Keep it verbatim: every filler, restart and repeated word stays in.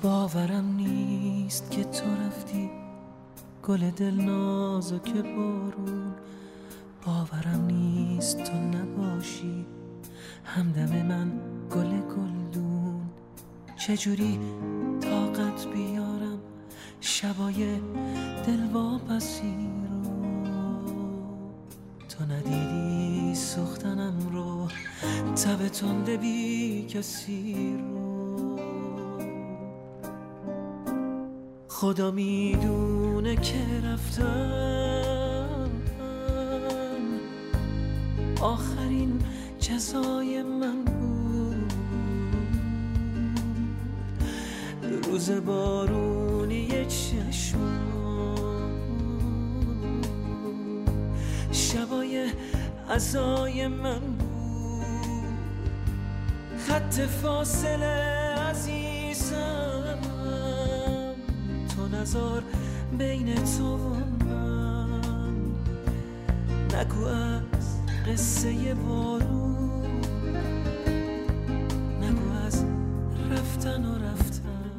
باورم نیست که تو رفتی گل دل نازک بارون، باورم نیست تو نباشی همدم من گل گلدون. چجوری طاقت بیارم شبای دل واپسی رو، تو ندیدی سوختنم رو، تب تنده بی کسی رو. خدا میدونه که رفتم آخرین جزای من بود، روز بارونی چشم، شبای عزای من بود، خط فاصله عزیزم، تو نذار بین تو و من، نگو از قصه بارون.